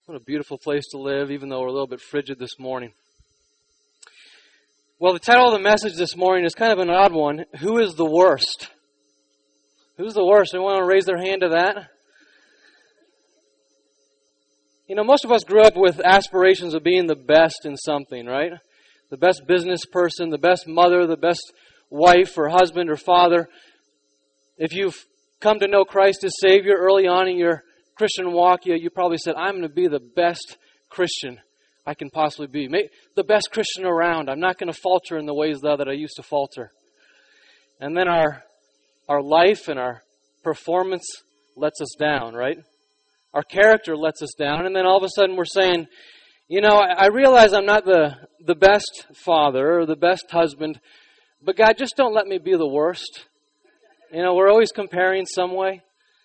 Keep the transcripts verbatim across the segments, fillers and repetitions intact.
What a beautiful place to live, even though we're a little bit frigid this morning. Well, the title of the message this morning is kind of an odd one. Who is the worst? Who's the worst? Anyone want to raise their hand to that? You know, most of us grew up with aspirations of being the best in something, right? The best business person, the best mother, the best wife or husband or father. If you've come to know Christ as Savior early on in your Christian walk, you, you probably said, I'm going to be the best Christian I can possibly be. Maybe the best Christian around. I'm not going to falter in the ways though, that I used to falter. And then our our life and our performance lets us down, right? Our character lets us down. And then all of a sudden we're saying, you know, I, I realize I'm not the, the best father or the best husband, but God, just don't let me be the worst. You know, we're always comparing some way.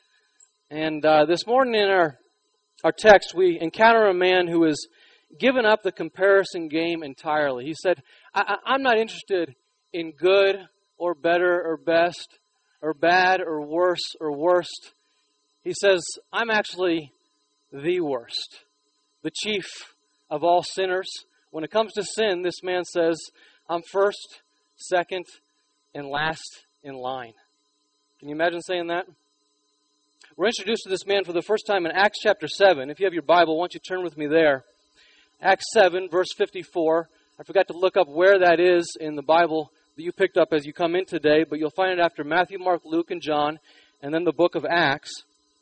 And uh, this morning in our, our text, we encounter a man who has given up the comparison game entirely. He said, I, I, I'm not interested in good or better or best or bad or worse or worst. He says, I'm actually the worst, the chief of all sinners. When it comes to sin, this man says, I'm first, second, and last in line. Can you imagine saying that? We're introduced to this man for the first time in Acts chapter seven. If you have your Bible, why don't you turn with me there? Acts seven, verse fifty-four. I forgot to look up where that is in the Bible that you picked up as you come in today, but you'll find it after Matthew, Mark, Luke, and John, and then the book of Acts.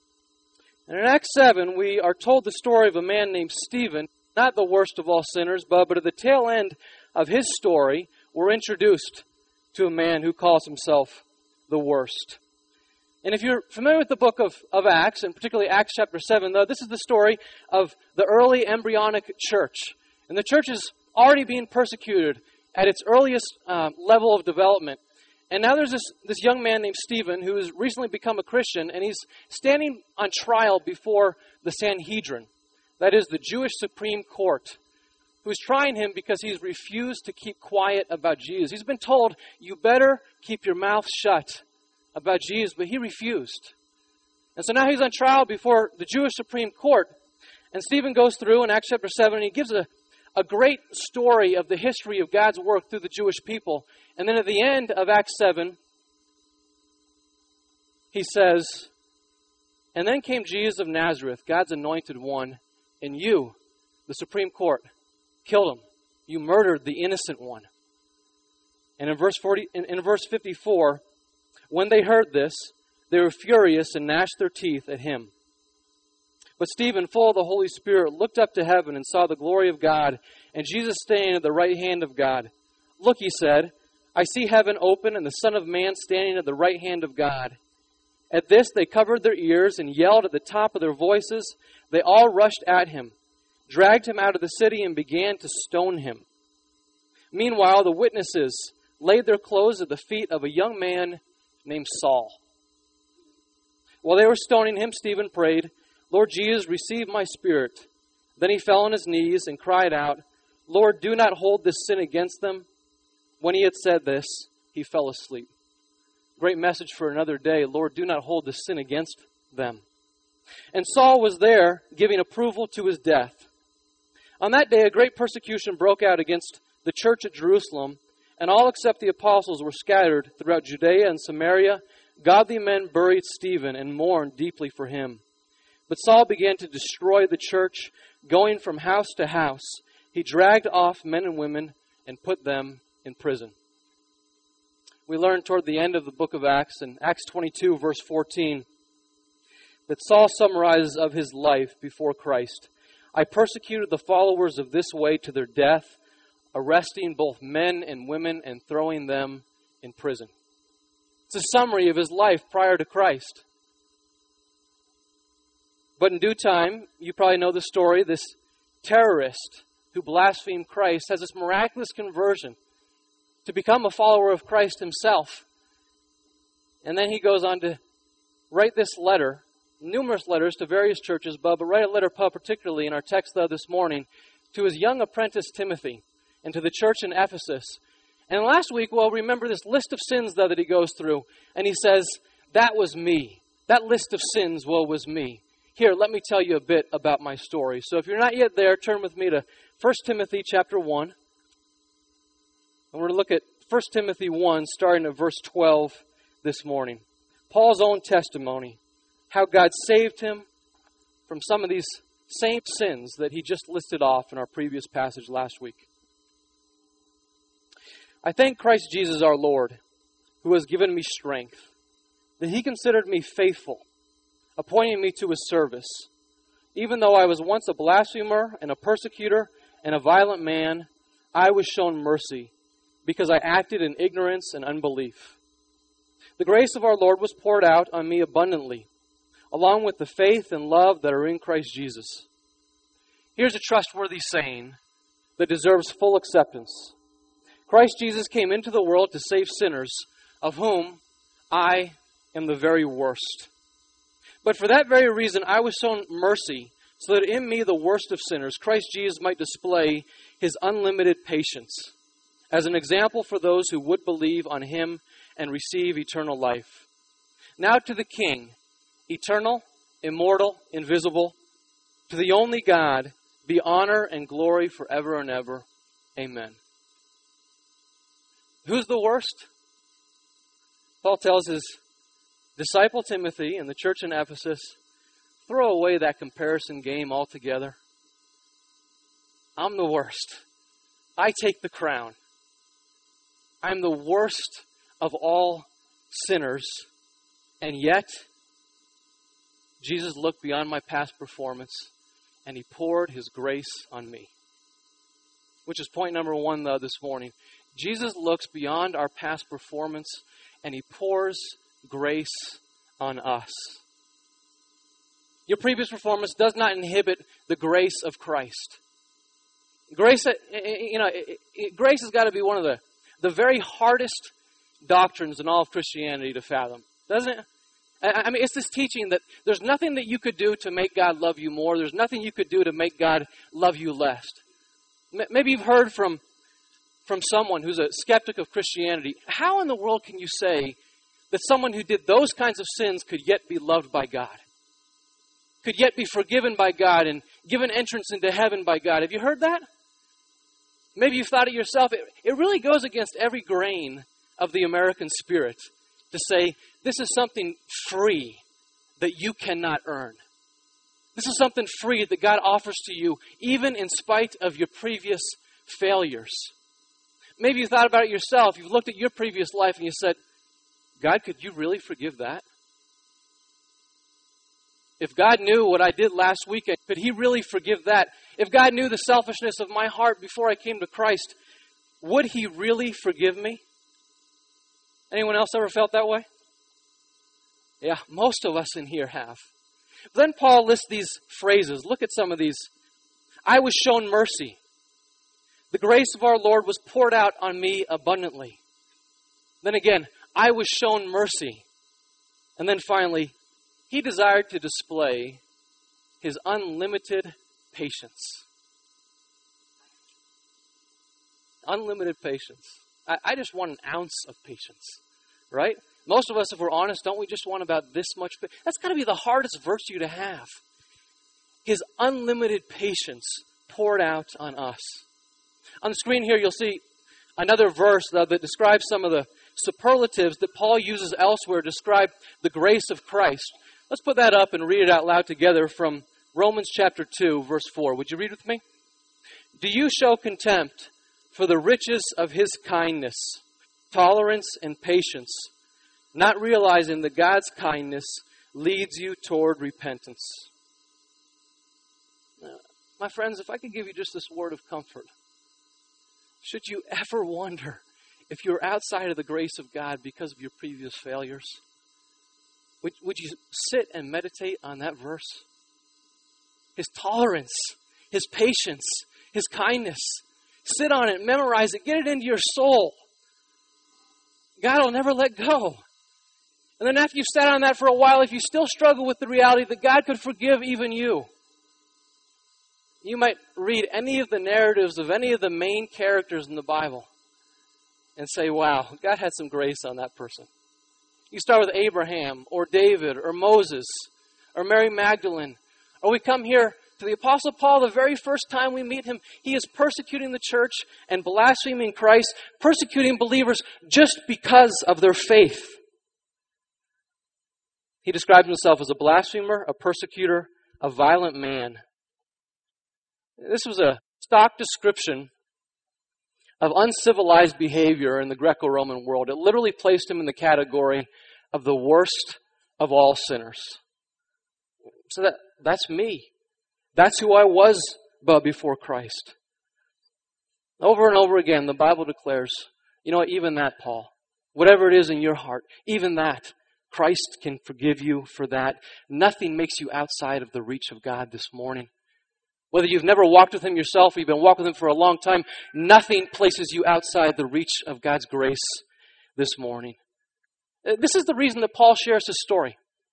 And in Acts seven, we are told the story of a man named Stephen, not the worst of all sinners, but, but at the tail end of his story, we're introduced to a man who calls himself the worst. And if you're familiar with the book of, of Acts, and particularly Acts chapter seven, though, this is the story of the early embryonic church. And the church is already being persecuted at its earliest uh, level of development. And now there's this, this young man named Stephen who has recently become a Christian, and he's standing on trial before the Sanhedrin, that is the Jewish Supreme Court, who's trying him because he's refused to keep quiet about Jesus. He's been told, you better keep your mouth shut about Jesus, but he refused. And so now he's on trial before the Jewish Supreme Court. And Stephen goes through in Acts chapter seven, and he gives a, a great story of the history of God's work through the Jewish people. And then at the end of Acts seven, he says, and then came Jesus of Nazareth, God's anointed one, and you, the Supreme Court, killed him. You murdered the innocent one. And in verse forty, in, in verse fifty-four, when they heard this, they were furious and gnashed their teeth at him. But Stephen, full of the Holy Spirit, looked up to heaven and saw the glory of God, and Jesus standing at the right hand of God. Look, he said, I see heaven open and the Son of Man standing at the right hand of God. At this they covered their ears and yelled at the top of their voices. They all rushed at him, dragged him out of the city, and began to stone him. Meanwhile, the witnesses laid their clothes at the feet of a young man named Saul. While they were stoning him, Stephen prayed, Lord Jesus, receive my spirit. Then he fell on his knees and cried out, Lord, do not hold this sin against them. When he had said this, he fell asleep. Great message for another day. Lord, do not hold this sin against them. And Saul was there giving approval to his death. On that day, a great persecution broke out against the church at Jerusalem, and all except the apostles were scattered throughout Judea and Samaria. Godly men buried Stephen and mourned deeply for him. But Saul began to destroy the church, going from house to house. He dragged off men and women and put them in prison. We learn toward the end of the book of Acts, in Acts twenty-two, verse fourteen, that Saul summarizes of his life before Christ. I persecuted the followers of this way to their death, arresting both men and women and throwing them in prison. It's a summary of his life prior to Christ. But in due time, you probably know the story, this terrorist who blasphemed Christ has this miraculous conversion to become a follower of Christ himself. And then he goes on to write this letter, numerous letters to various churches, but, but write a letter particularly in our text though this morning to his young apprentice Timothy and to the church in Ephesus. And last week, well, remember this list of sins though that he goes through. And he says, that was me. That list of sins, well, was me. Here, let me tell you a bit about my story. So if you're not yet there, turn with me to First Timothy chapter one. And we're going to look at First Timothy one, starting at verse twelve this morning. Paul's own testimony, how God saved him from some of these same sins that he just listed off in our previous passage last week. I thank Christ Jesus our Lord, who has given me strength, that he considered me faithful, appointing me to his service. Even though I was once a blasphemer and a persecutor and a violent man, I was shown mercy, because I acted in ignorance and unbelief. The grace of our Lord was poured out on me abundantly, along with the faith and love that are in Christ Jesus. Here's a trustworthy saying that deserves full acceptance. Christ Jesus came into the world to save sinners, of whom I am the very worst. But for that very reason, I was shown mercy, so that in me, the worst of sinners, Christ Jesus might display his unlimited patience as an example for those who would believe on him and receive eternal life. Now to the King, eternal, immortal, invisible, to the only God, be honor and glory forever and ever. Amen. Who's the worst? Paul tells his disciple Timothy and the church in Ephesus, throw away that comparison game altogether. I'm the worst. I take the crown. I'm the worst of all sinners, and yet Jesus looked beyond my past performance and he poured his grace on me. Which is point number one, though, this morning. Jesus looks beyond our past performance and he pours grace on us. Your previous performance does not inhibit the grace of Christ. Grace, you know, grace has got to be one of the, the very hardest doctrines in all of Christianity to fathom, doesn't it? I mean, it's this teaching that there's nothing that you could do to make God love you more. There's nothing you could do to make God love you less. Maybe you've heard from, from someone who's a skeptic of Christianity. How in the world can you say that someone who did those kinds of sins could yet be loved by God? Could yet be forgiven by God and given entrance into heaven by God? Have you heard that? Maybe you've thought it yourself. It, it really goes against every grain of the American spirit to say, this is something free that you cannot earn. This is something free that God offers to you, even in spite of your previous failures. Maybe you thought about it yourself. You've looked at your previous life and you said, God, could you really forgive that? If God knew what I did last weekend, could he really forgive that? If God knew the selfishness of my heart before I came to Christ, would he really forgive me? Anyone else ever felt that way? Yeah, most of us in here have. Then Paul lists these phrases. Look at some of these. I was shown mercy. The grace of our Lord was poured out on me abundantly. Then again, I was shown mercy. And then finally, he desired to display his unlimited patience. Unlimited patience. I, I just want an ounce of patience, right? Most of us, if we're honest, don't we just want about this much? That's got to be the hardest virtue to have. His unlimited patience poured out on us. On the screen here, you'll see another verse that, that describes some of the superlatives that Paul uses elsewhere to describe the grace of Christ. Let's put that up and read it out loud together from Romans chapter two, verse four. Would you read with me? Do you show contempt for the riches of his kindness, tolerance, and patience, not realizing that God's kindness leads you toward repentance? Now, my friends, if I could give you just this word of comfort, should you ever wonder if you're outside of the grace of God because of your previous failures, would, would you sit and meditate on that verse? His tolerance, his patience, his kindness. Sit on it, memorize it, get it into your soul. God will never let go. And then after you've sat on that for a while, if you still struggle with the reality that God could forgive even you, you might read any of the narratives of any of the main characters in the Bible and say, wow, God had some grace on that person. You start with Abraham or David or Moses or Mary Magdalene Or we come here to the Apostle Paul, the very first time we meet him, he is persecuting the church and blaspheming Christ, persecuting believers just because of their faith. He describes himself as a blasphemer, a persecutor, a violent man. This was a stock description of uncivilized behavior in the Greco-Roman world. It literally placed him in the category of the worst of all sinners. So that that's me. That's who I was before Christ. Over and over again, the Bible declares, you know what, even that, Paul, whatever it is in your heart, even that, Christ can forgive you for that. Nothing makes you outside of the reach of God this morning. Whether you've never walked with Him yourself or you've been walking with Him for a long time, nothing places you outside the reach of God's grace this morning. This is the reason that Paul shares his story.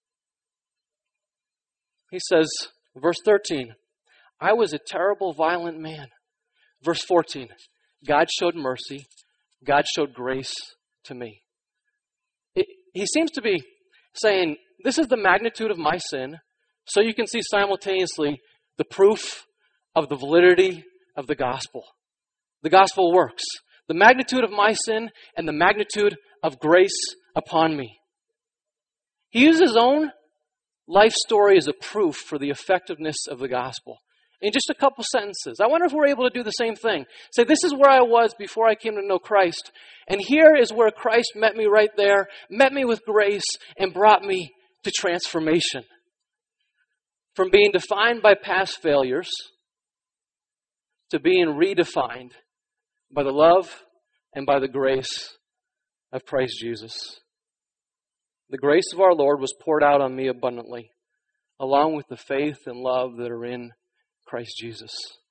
He says, verse thirteen, I was a terrible, violent man. Verse fourteen, God showed mercy. God showed grace to me. It, he seems to be saying, this is the magnitude of my sin, so you can see simultaneously the proof of the validity of the gospel. The gospel works. The magnitude of my sin and the magnitude of grace upon me. He uses his own life story as a proof for the effectiveness of the gospel. In just a couple sentences. I wonder if we're able to do the same thing. Say, this is where I was before I came to know Christ. And here is where Christ met me right there, met me with grace, and brought me to transformation. From being defined by past failures to being redefined by the love and by the grace of Christ Jesus. The grace of our Lord was poured out on me abundantly, along with the faith and love that are in Christ Jesus.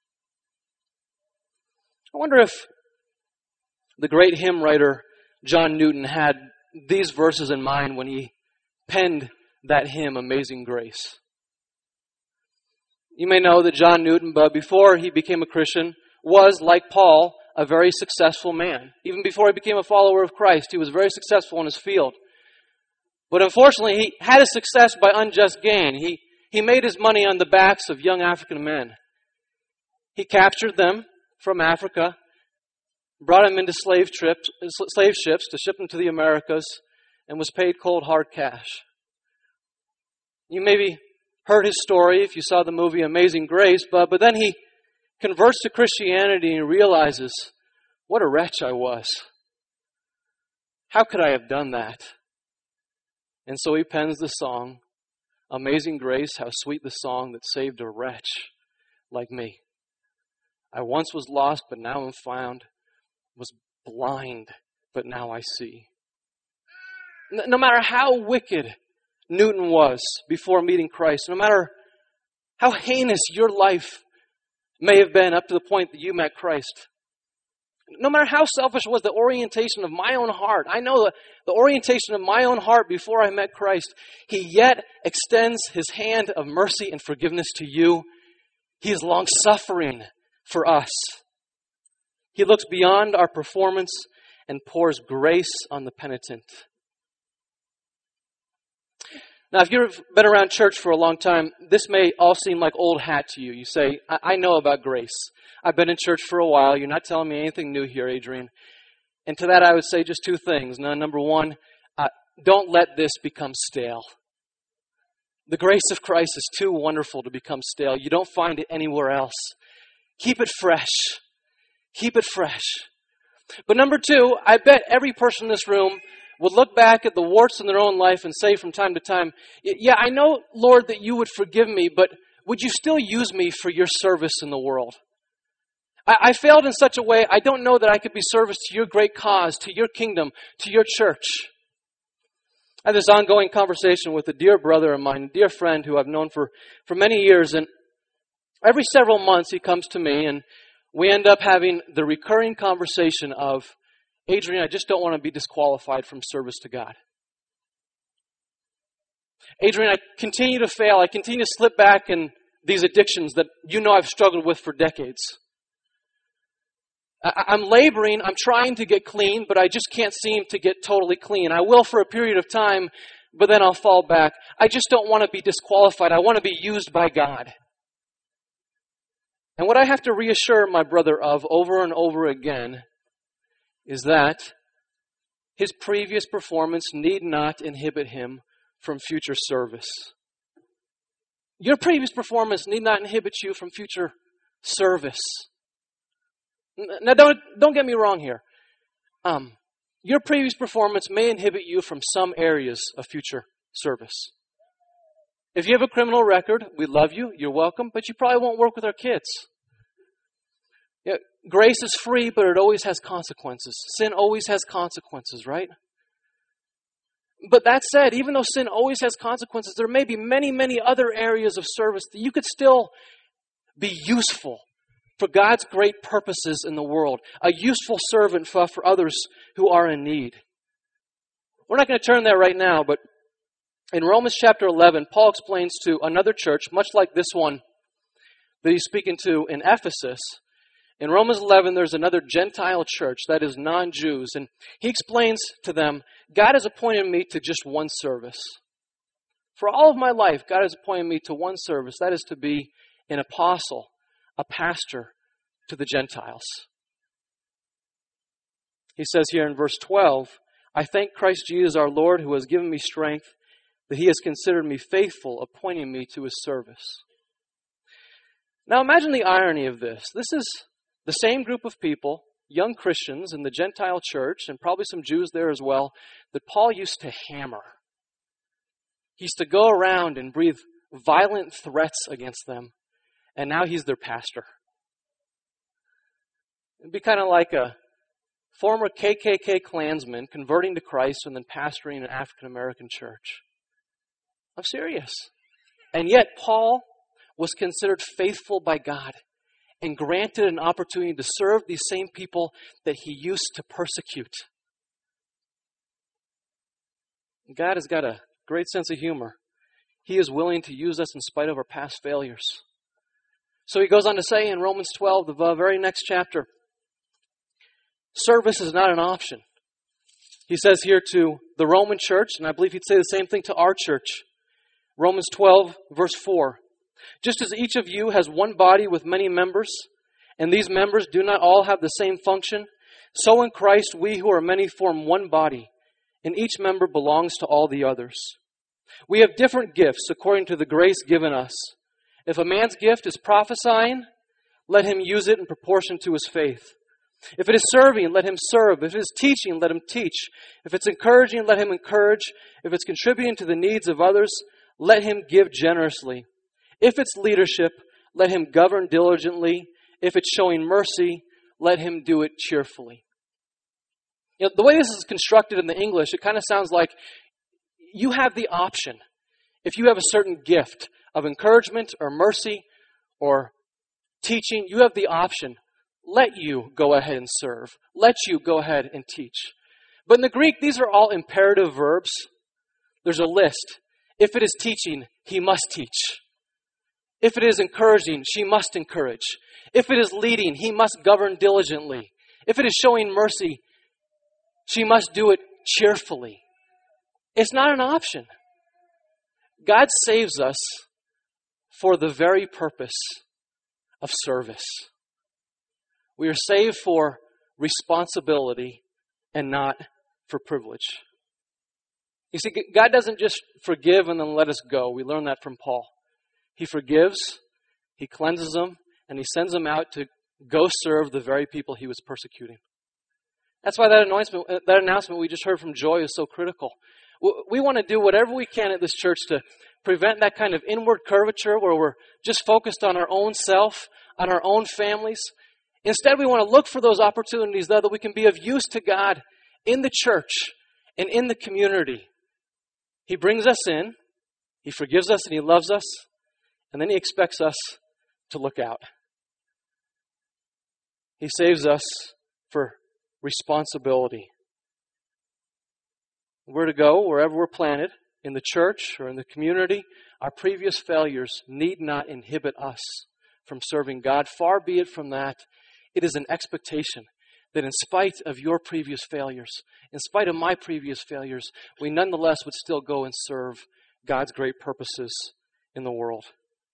I wonder if the great hymn writer John Newton had these verses in mind when he penned that hymn, Amazing Grace. You may know that John Newton, but before he became a Christian, was, like Paul, a very successful man. Even before he became a follower of Christ, he was very successful in his field. But unfortunately, he had his success by unjust gain. He, he made his money on the backs of young African men. He captured them from Africa, brought them into slave trips, slave ships to ship them to the Americas, and was paid cold hard cash. You maybe heard his story if you saw the movie Amazing Grace, but, but then he converts to Christianity and realizes, what a wretch I was. How could I have done that? And so he pens the song, Amazing Grace, how sweet the song that saved a wretch like me. I once was lost, but now am found, was blind, but now I see. No matter how wicked Newton was before meeting Christ, no matter how heinous your life may have been up to the point that you met Christ, no matter how selfish was the orientation of my own heart, I know the, the orientation of my own heart before I met Christ, He yet extends His hand of mercy and forgiveness to you. He is long-suffering for us. He looks beyond our performance and pours grace on the penitent. Now, if you've been around church for a long time, this may all seem like old hat to you. You say, I, I know about grace. I've been in church for a while. You're not telling me anything new here, Adrian. And to that, I would say just two things. Now, number one, uh, don't let this become stale. The grace of Christ is too wonderful to become stale. You don't find it anywhere else. Keep it fresh. Keep it fresh. But number two, I bet every person in this room would look back at the warts in their own life and say from time to time, yeah, I know, Lord, that you would forgive me, but would you still use me for your service in the world? I, I failed in such a way, I don't know that I could be service to your great cause, to your kingdom, to your church. I had this ongoing conversation with a dear brother of mine, a dear friend who I've known for, for many years, and every several months he comes to me and we end up having the recurring conversation of, Adrian, I just don't want to be disqualified from service to God. Adrian, I continue to fail. I continue to slip back in these addictions that you know I've struggled with for decades. I'm laboring, I'm trying to get clean, but I just can't seem to get totally clean. I will for a period of time, but then I'll fall back. I just don't want to be disqualified. I want to be used by God. And what I have to reassure my brother of over and over again is that his previous performance need not inhibit him from future service. Your previous performance need not inhibit you from future service. Now, don't, don't get me wrong here. Um, your previous performance may inhibit you from some areas of future service. If you have a criminal record, we love you, you're welcome, but you probably won't work with our kids. Yeah, grace is free, but it always has consequences. Sin always has consequences, right? But that said, even though sin always has consequences, there may be many, many other areas of service that you could still be useful for God's great purposes in the world. A useful servant for, for others who are in need. We're not going to turn there right now, but in Romans chapter eleven, Paul explains to another church, much like this one that he's speaking to in Ephesus. In Romans eleven, there's another Gentile church, that is non-Jews, and he explains to them, God has appointed me to just one service. For all of my life, God has appointed me to one service, that is to be an apostle, a pastor to the Gentiles. He says here in verse twelve, I thank Christ Jesus our Lord, who has given me strength, that he has considered me faithful, appointing me to his service. Now imagine the irony of this. This is the same group of people, young Christians in the Gentile church, and probably some Jews there as well, that Paul used to hammer. He used to go around and breathe violent threats against them, and now he's their pastor. It'd be kind of like a former K K K Klansman converting to Christ and then pastoring an African-American church. I'm serious. And yet Paul was considered faithful by God and granted an opportunity to serve these same people that he used to persecute. God has got a great sense of humor. He is willing to use us in spite of our past failures. So he goes on to say in Romans twelve, the very next chapter, service is not an option. He says here to the Roman church, and I believe he'd say the same thing to our church. Romans twelve, verse four. Just as each of you has one body with many members, and these members do not all have the same function, so in Christ we who are many form one body, and each member belongs to all the others. We have different gifts according to the grace given us. If a man's gift is prophesying, let him use it in proportion to his faith. If it is serving, let him serve. If it is teaching, let him teach. If it's encouraging, let him encourage. If it's contributing to the needs of others, let him give generously. If it's leadership, let him govern diligently. If it's showing mercy, let him do it cheerfully. You know, the way this is constructed in the English, it kind of sounds like you have the option. If you have a certain gift of encouragement or mercy or teaching, you have the option. Let you go ahead and serve. Let you go ahead and teach. But in the Greek, these are all imperative verbs. There's a list. If it is teaching, he must teach. If it is encouraging, she must encourage. If it is leading, he must govern diligently. If it is showing mercy, she must do it cheerfully. It's not an option. God saves us for the very purpose of service. We are saved for responsibility and not for privilege. You see, God doesn't just forgive and then let us go. We learn that from Paul. He forgives, he cleanses them, and he sends them out to go serve the very people he was persecuting. That's why that announcement, that announcement we just heard from Joy is so critical. We want to do whatever we can at this church to prevent that kind of inward curvature where we're just focused on our own self, on our own families. Instead, we want to look for those opportunities, though, that we can be of use to God in the church and in the community. He brings us in, he forgives us, and he loves us, and then he expects us to look out. He saves us for responsibility. We're to go wherever we're planted, in the church or in the community. Our previous failures need not inhibit us from serving God. Far be it from that. It is an expectation that in spite of your previous failures, in spite of my previous failures, we nonetheless would still go and serve God's great purposes in the world.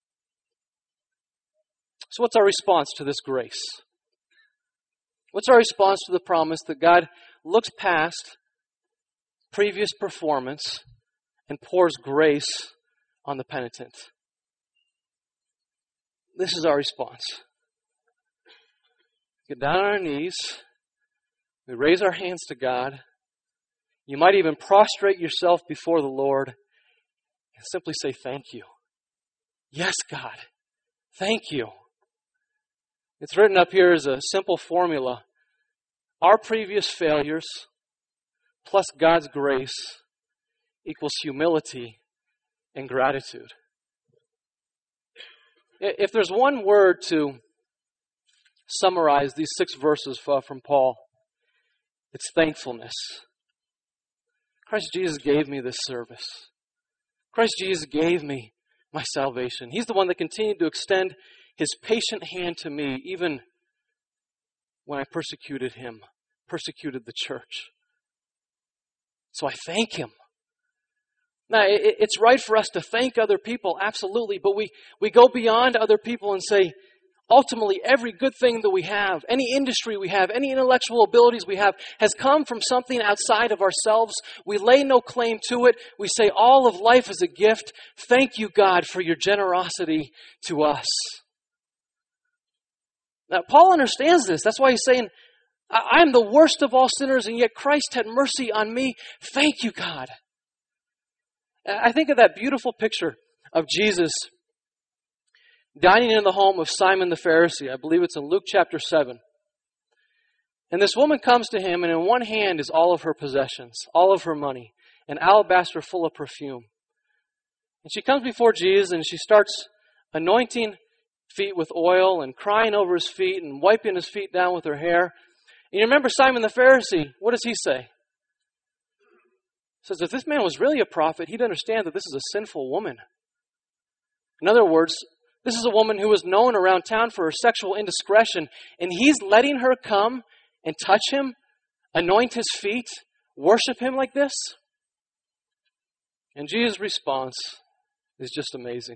So what's our response to this grace? What's our response to the promise that God looks past previous performance and pours grace on the penitent? This is our response. Get down on our knees. We raise our hands to God. You might even prostrate yourself before the Lord and simply say, thank you. Yes, God. Thank you. It's written up here as a simple formula. Our previous failures plus God's grace equals humility and gratitude. If there's one word to summarize these six verses from Paul, it's thankfulness. Christ Jesus gave me this service. Christ Jesus gave me my salvation. He's the one that continued to extend His patient hand to me even when I persecuted Him, persecuted the church. So I thank Him. Now, it's right for us to thank other people, absolutely, but we, we go beyond other people and say, ultimately, every good thing that we have, any industry we have, any intellectual abilities we have, has come from something outside of ourselves. We lay no claim to it. We say all of life is a gift. Thank you, God, for your generosity to us. Now, Paul understands this. That's why he's saying, I am the worst of all sinners, and yet Christ had mercy on me. Thank you, God. I think of that beautiful picture of Jesus dining in the home of Simon the Pharisee. I believe it's in Luke chapter seven. And this woman comes to him, and in one hand is all of her possessions, all of her money, an alabaster full of perfume. And she comes before Jesus, and she starts anointing feet with oil and crying over his feet and wiping his feet down with her hair. And you remember Simon the Pharisee, what does he say? He says, if this man was really a prophet, he'd understand that this is a sinful woman. In other words, this is a woman who was known around town for her sexual indiscretion, and he's letting her come and touch him, anoint his feet, worship him like this? And Jesus' response is just amazing.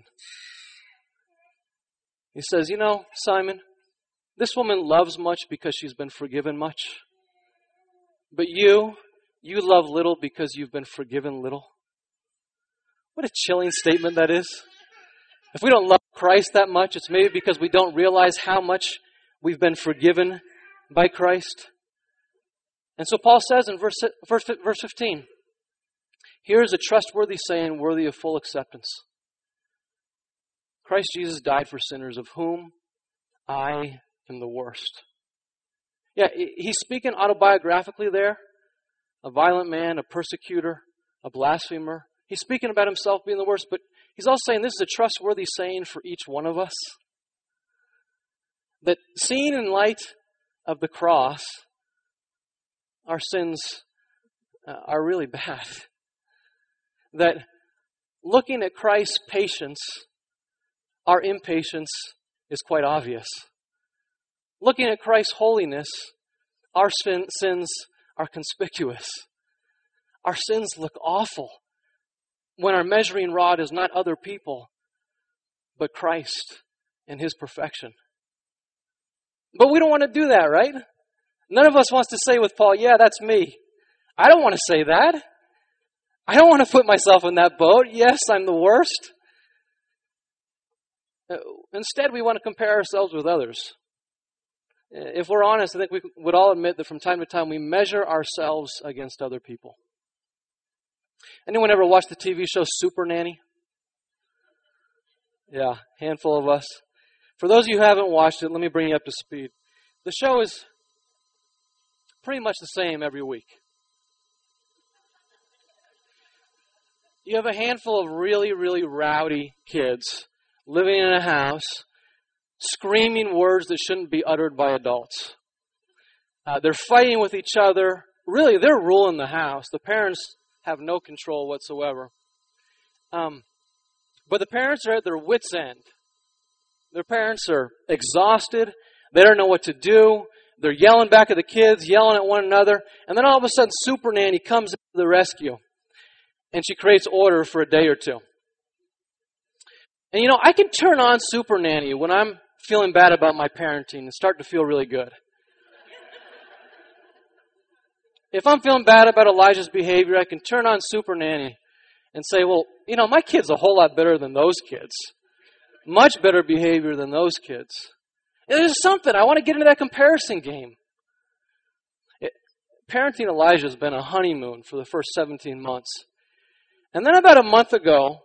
He says, you know, Simon, this woman loves much because she's been forgiven much. But you, you love little because you've been forgiven little. What a chilling statement that is. If we don't love Christ that much, it's maybe because we don't realize how much we've been forgiven by Christ. And so Paul says in verse, verse, verse fifteen, here is a trustworthy saying worthy of full acceptance. Christ Jesus died for sinners, of whom I am the worst. Yeah, he's speaking autobiographically there. A violent man, a persecutor, a blasphemer. He's speaking about himself being the worst, but he's also saying this is a trustworthy saying for each one of us. That seen in light of the cross, our sins uh, are really bad. That looking at Christ's patience, our impatience is quite obvious. Looking at Christ's holiness, our sin, sins are conspicuous. Our sins look awful when our measuring rod is not other people, but Christ and His perfection. But we don't want to do that, right? None of us wants to say with Paul, yeah, that's me. I don't want to say that. I don't want to put myself in that boat. Yes, I'm the worst. Instead, we want to compare ourselves with others. If we're honest, I think we would all admit that from time to time we measure ourselves against other people. Anyone ever watch the T V show Super Nanny? Yeah, handful of us. For those of you who haven't watched it, let me bring you up to speed. The show is pretty much the same every week. You have a handful of really, really rowdy kids living in a house, screaming words that shouldn't be uttered by adults. Uh, they're fighting with each other. Really, they're ruling the house. The parents have no control whatsoever. Um, but the parents are at their wits' end. Their parents are exhausted. They don't know what to do. they're yelling back at the kids, yelling at one another, and then all of a sudden Super Nanny comes to the rescue, and she creates order for a day or two. And you know, I can turn on Super Nanny when I'm feeling bad about my parenting and start to feel really good. If I'm feeling bad about Elijah's behavior, I can turn on Super Nanny and say, well, you know, my kid's a whole lot better than those kids. Much better behavior than those kids. And there's something. I want to get into that comparison game. It, parenting Elijah has been a honeymoon for the first seventeen months. And then about a month ago,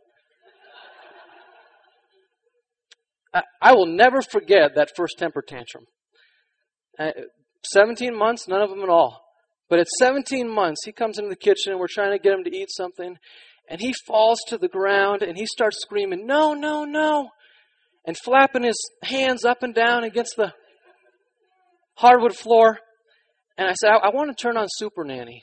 I, I will never forget that first temper tantrum. Uh, seventeen months, none of them at all. But at seventeen months, he comes into the kitchen and we're trying to get him to eat something. And he falls to the ground and he starts screaming, no, no, no. And flapping his hands up and down against the hardwood floor. And I said, I, I want to turn on Super Nanny.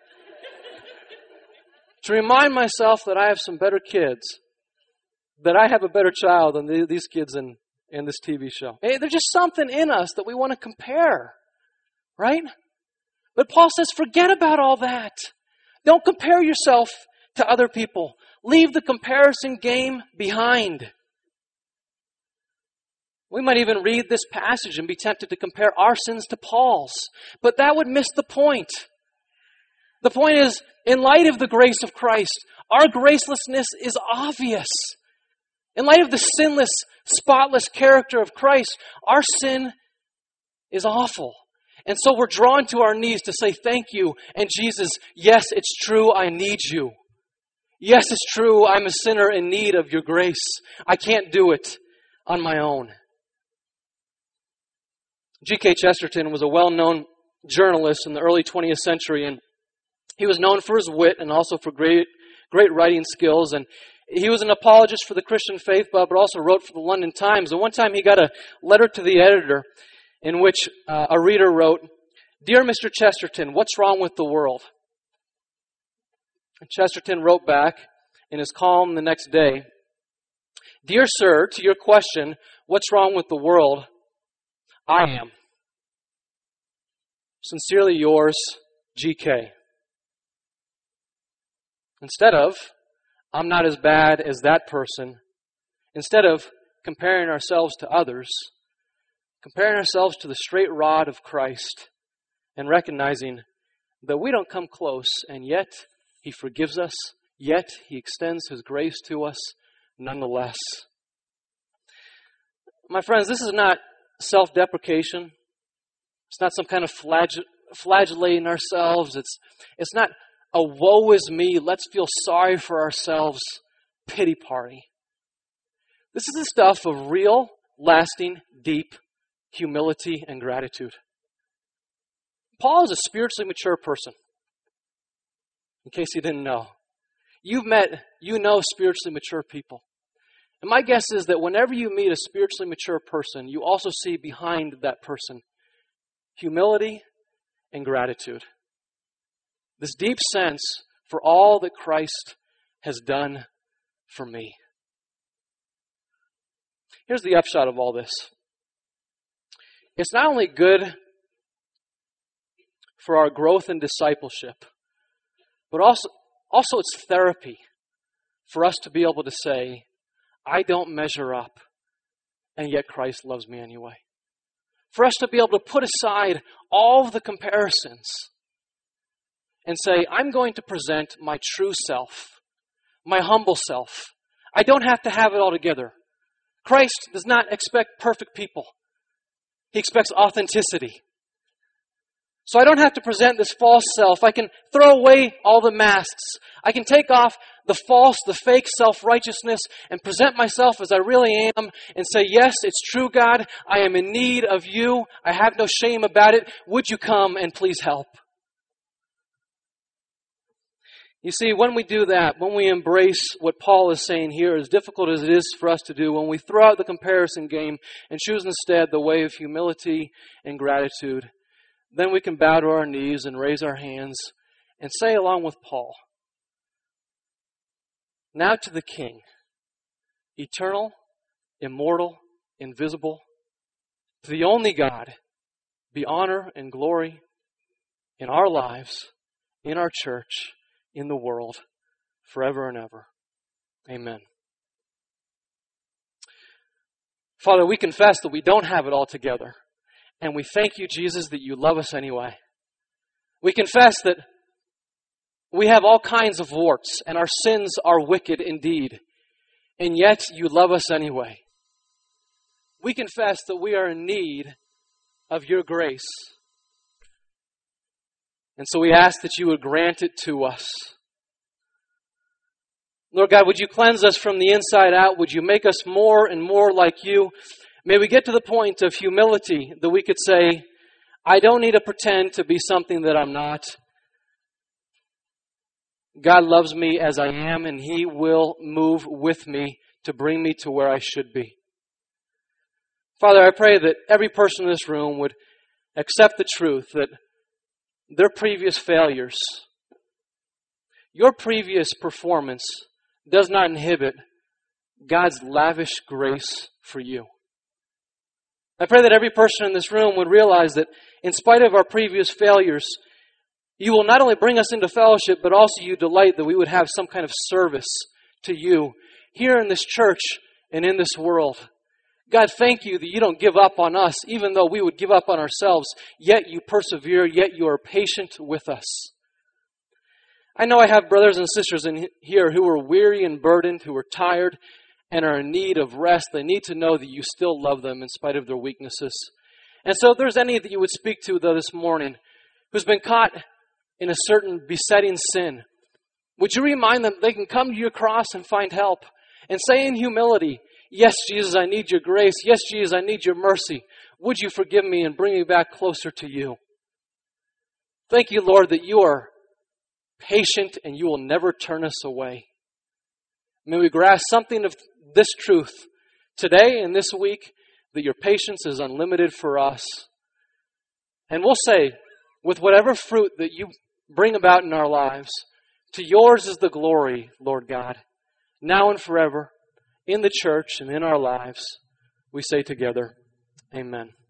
To remind myself that I have some better kids. That I have a better child than the, these kids in, in this T V show. Hey, there's just something in us that we want to compare. Right? But Paul says, forget about all that. Don't compare yourself to other people. Leave the comparison game behind. We might even read this passage and be tempted to compare our sins to Paul's. But that would miss the point. The point is, in light of the grace of Christ, our gracelessness is obvious. In light of the sinless, spotless character of Christ, our sin is awful. And so we're drawn to our knees to say thank you. And Jesus, yes, it's true, I need you. Yes, it's true, I'm a sinner in need of your grace. I can't do it on my own. G K Chesterton was a well-known journalist in the early twentieth century, and he was known for his wit and also for great, great writing skills. And he was an apologist for the Christian faith, but also wrote for the London Times. And one time he got a letter to the editor in which uh, a reader wrote, "Dear Mister Chesterton, what's wrong with the world?" And Chesterton wrote back in his column the next day, "Dear sir, to your question, what's wrong with the world? I am. Sincerely yours, G K" Instead of, I'm not as bad as that person, instead of comparing ourselves to others, comparing ourselves to the straight rod of Christ and recognizing that we don't come close, and yet He forgives us, yet He extends His grace to us nonetheless. My friends, this is not self-deprecation. It's not some kind of flagell- flagellating ourselves. It's, it's not a woe is me, let's feel sorry for ourselves pity party. This is the stuff of real, lasting, deep humility and gratitude. Paul is a spiritually mature person. In case you didn't know. You've met, you know spiritually mature people. And my guess is that whenever you meet a spiritually mature person, you also see behind that person humility and gratitude. This deep sense for all that Christ has done for me. Here's the upshot of all this. It's not only good for our growth and discipleship, but also, also it's therapy for us to be able to say, I don't measure up, and yet Christ loves me anyway. For us to be able to put aside all of the comparisons and say, I'm going to present my true self, my humble self. I don't have to have it all together. Christ does not expect perfect people. He expects authenticity. So I don't have to present this false self. I can throw away all the masks. I can take off the false, the fake self-righteousness and present myself as I really am and say, yes, it's true, God. I am in need of you. I have no shame about it. Would you come and please help? You see, when we do that, when we embrace what Paul is saying here, as difficult as it is for us to do, when we throw out the comparison game and choose instead the way of humility and gratitude, then we can bow to our knees and raise our hands and say along with Paul, now to the King, eternal, immortal, invisible, to the only God, be honor and glory in our lives, in our church, in the world, forever and ever. Amen. Father, we confess that we don't have it all together. And we thank you, Jesus, that you love us anyway. We confess that we have all kinds of warts and our sins are wicked indeed. And yet you love us anyway. We confess that we are in need of your grace. And so we ask that you would grant it to us. Lord God, would you cleanse us from the inside out? Would you make us more and more like you? May we get to the point of humility that we could say, I don't need to pretend to be something that I'm not. God loves me as I am, and He will move with me to bring me to where I should be. Father, I pray that every person in this room would accept the truth that their previous failures, your previous performance, does not inhibit God's lavish grace for you. I pray that every person in this room would realize that in spite of our previous failures, you will not only bring us into fellowship, but also you delight that we would have some kind of service to you here in this church and in this world. God, thank you that you don't give up on us, even though we would give up on ourselves, yet you persevere, yet you are patient with us. I know I have brothers and sisters in here who are weary and burdened, who are tired and are in need of rest. They need to know that you still love them in spite of their weaknesses. And so if there's any that you would speak to, though, this morning, who's been caught in a certain besetting sin, would you remind them they can come to your cross and find help and say in humility, yes, Jesus, I need your grace. Yes, Jesus, I need your mercy. Would you forgive me and bring me back closer to you? Thank you, Lord, that you are patient and you will never turn us away. May we grasp something of this truth today and this week, that your patience is unlimited for us. And we'll say, with whatever fruit that you bring about in our lives, to yours is the glory, Lord God, now and forever, in the church and in our lives. We say together, amen.